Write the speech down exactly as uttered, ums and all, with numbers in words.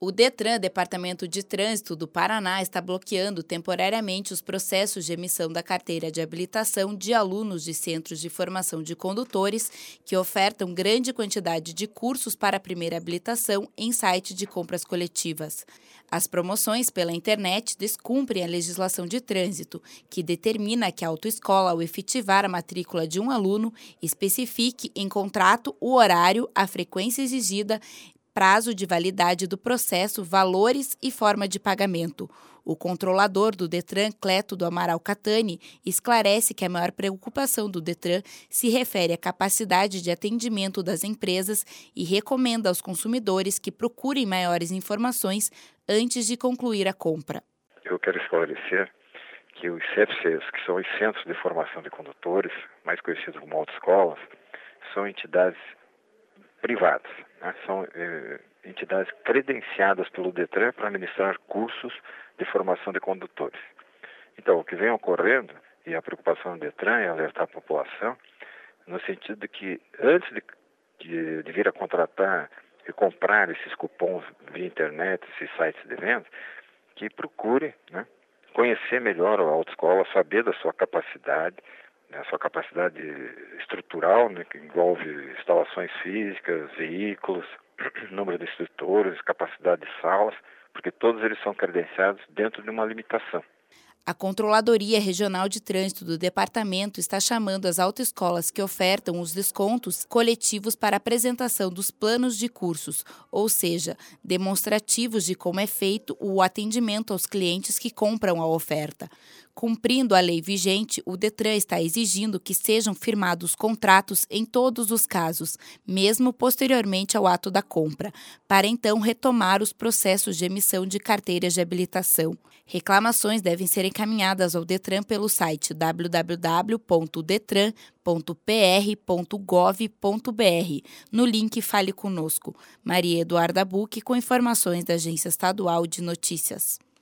O DETRAN, Departamento de Trânsito do Paraná, está bloqueando temporariamente os processos de emissão da carteira de habilitação de alunos de centros de formação de condutores que ofertam grande quantidade de cursos para a primeira habilitação em site de compras coletivas. As promoções pela internet descumprem a legislação de trânsito, que determina que a autoescola, ao efetivar a matrícula de um aluno, especifique em contrato o horário, a frequência exigida, prazo de validade do processo, valores e forma de pagamento. O controlador do DETRAN, Cleto do Amaral Catani, esclarece que a maior preocupação do DETRAN se refere à capacidade de atendimento das empresas e recomenda aos consumidores que procurem maiores informações antes de concluir a compra. Eu quero esclarecer que os C F Cs, que são os Centros de Formação de Condutores, mais conhecidos como autoescolas, são entidades privadas, né? São eh, entidades credenciadas pelo DETRAN para ministrar cursos de formação de condutores. Então, o que vem ocorrendo, e a preocupação do DETRAN é alertar a população, no sentido de que antes de, de, de vir a contratar e comprar esses cupons via internet, esses sites de venda, que procure, né, conhecer melhor a autoescola, saber da sua capacidade, a sua capacidade estrutural, né, que envolve instalações físicas, veículos, número de instrutores, capacidade de salas, porque todos eles são credenciados dentro de uma limitação. A Controladoria Regional de Trânsito do Departamento está chamando as autoescolas que ofertam os descontos coletivos para apresentação dos planos de cursos, ou seja, demonstrativos de como é feito o atendimento aos clientes que compram a oferta. Cumprindo a lei vigente, o DETRAN está exigindo que sejam firmados contratos em todos os casos, mesmo posteriormente ao ato da compra, para então retomar os processos de emissão de carteiras de habilitação. Reclamações devem ser encaminhadas ao DETRAN pelo site w w w ponto detran ponto p r ponto gov ponto b r, no link Fale Conosco. Maria Eduarda Buch, com informações da Agência Estadual de Notícias.